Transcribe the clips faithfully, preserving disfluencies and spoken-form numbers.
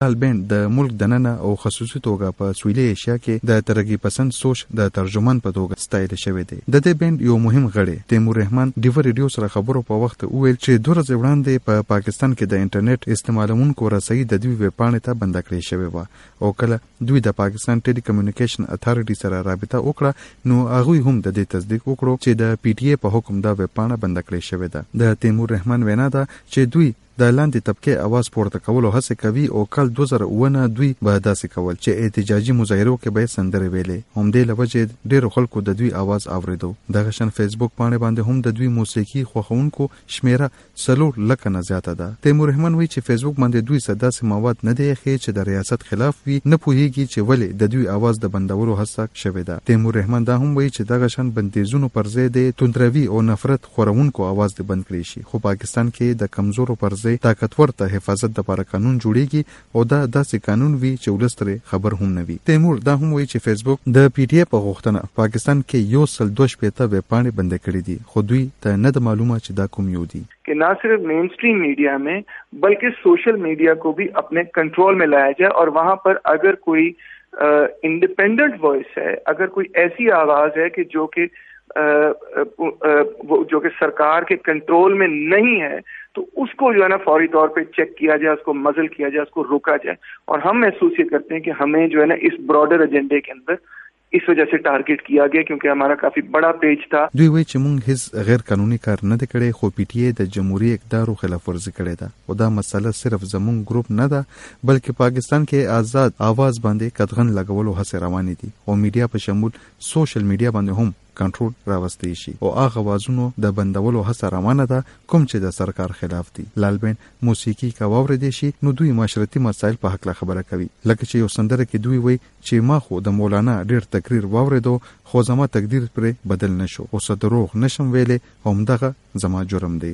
طالبان د ملک دننه او خصوصي توګه په سویلي ایشیا کې د ترقی پسند سوچ د ترجمان په توګه ستایل شوی دی. د دې بند یو مهم غړی تیمور رحمان ډیور ریډیو سره خبرو په وخت وویل چې دوه ورځې وړاندې په پا پاکستان کې د انټرنیټ استعمالونکو رسۍ د دوی ویب پاڼې ته بند کړې شوې وه او کله دوی د پاکستان ټیلی کمیونیکیشن اتھارټي سره رابطه وکړه نو هغوی هم د دې تصدیق وکړو چې د پی ټی ای په حکم دا ویب پاڼه بند کړې شوې ده. د تیمور رحمان وینا ده چې دوی د لاندې طبقه आवाज پورته کولو هڅه کوي او کال دوه زره اووه نه دوی به داسې کول چې احتجاجي مظاهرو کې به سندرې ویلې. همدې له وجې ډېرو خلکو د دوی आवाज اوریدو. دغه شان فیسبوک باندې باندې هم د دوی موسیقي خوښونکو شمیره څلور لکه نه زیاته ده. تیمور رحمان وایي چې فیسبوک باندې دوی څه داسې مواد نه دی ایښی چې د ریاست خلاف وي، نه پوهیږي چې ولې د دوی आवाज د بندولو هڅه شوې ده. تیمور رحمان دا هم وایي چې دغه شان بندیزونو پر ځای د توندروي او نفرت خورونکو आवाज د بند کړی شي. خو پاکستان کې د کمزورو پر ځای طاقتور ته حفاظت لپاره قانون جوړیږي او دا داسې قانون وي چې ولس ترې خبر هم نه وي. تیمور دا هم وایي چې فیسبوک د پی ټی ای په غوښتنه پاکستان کې یو سل دوه شپېته ویب پاڼې بند کړې دي، خو دوی ته نه د معلومه چې دا کوم یو دي. कि ना सिर्फ मेन स्ट्रीम मीडिया में बल्कि सोशल मीडिया को भी अपने कंट्रोल में लाया जाए और वहां पर अगर कोई इंडिपेंडेंट वॉइस है, अगर कोई ऐसी आवाज है कि जो कि जो कि सरकार के कंट्रोल में नहीं है तो उसको जो है ना फौरी तौर पे चेक किया जाए, उसको मजल किया जाए, उसको रोका जाए. और हम महसूस ये करते हैं कि हमें जो है ना इस ब्रॉडर एजेंडे के अंदर इस वजह से टारगेट किया गया क्योंकि हमारा काफी बड़ा पेज था. دوی وایي چې موږ هیڅ غیر قانوني کار نه دی کړی، خو پی ټی ای د جمهوریت اقدارو خلاف ورزي کړې ده او دا مسله صرف زموږ ګروپ نه ده بلکې پاکستان کې آزاد आवाज باندې قدغن لګولو هڅې روانې دي او میډیا په شمول سوشل میډیا باندې هم کنټرول راوستي شي او هغه आवाजونو د بندولو هڅه روانه ده کوم چې د سرکار خلاف دي. لالبین موسیقي کا واوریدي شي نو دوی معاشرتي مسایل په حق خبره کوي، لکه چې یو سندره کې دوی وایي چې ما خو د مولانا ډیر تقریر واوریدو خو زما تقدیر پرې بدل نشو او څه دروغ نشم ویلې، همدغه زما جرم دی.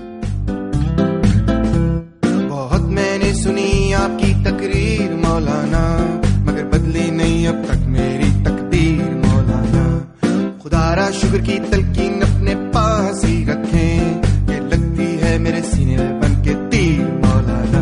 बहुत मैंने सुनी आपकी तकरीर मौलाना मगर बदली नहीं अब तक मेरी तकदीर मौलाना. खुदारा शुक्र की तलकीन अपने पास ही रखें, ये लगती है मेरे सीने में बन के तीर मौलाना.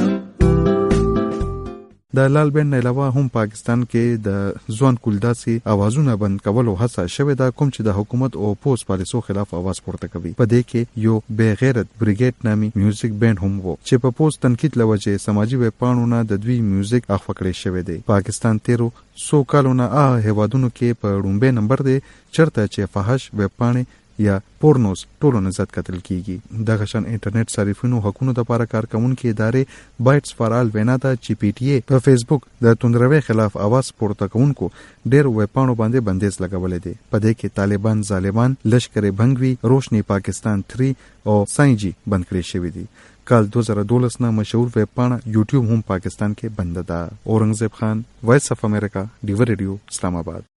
د لالبین نه علاوه هم پاکستان کې د ځوان کولداسي اوازونه بند کولو هڅه شوې ده کوم چې د حکومت او پوس پالیسو خلاف आवाज پورته کوي. په دې کې یو بې غیرت بریګیډ نامي میوزیک بند هم وو چې په پوس تنقید لوجه سماجی ویب پاڼونه د دوی میوزیک اخوا کړی شوی دی. پاکستان تیرو سو کالونه هغه هیوادونو کې په لومړي نمبر دی چرته چې فحش ویب پاڼې یا پورنوز ټولو نزد قتل کیږي. دغه شان انټرنیټ صارفینو حقوقو لپاره کارکونکو ادارې بایټس فار آل وینا ده چې پی ټی ای په فیسبوک د توندروي خلاف आवाज پورته کوونکو ډېر ویب پاڼو باندې بندیز لګولې دي. په دې کې طالبان ظالمان لشکر بنگوي روشنی پاکستان تھری او ساينجي بند کړی شوی دي. کال دوه زره دولس نه مشهور ویب پاڼه یوټیوب هم پاکستان کې بند ده. اورنګزیب خان، وایس اف امریکا، ډیور ریډیو، اسلام آباد.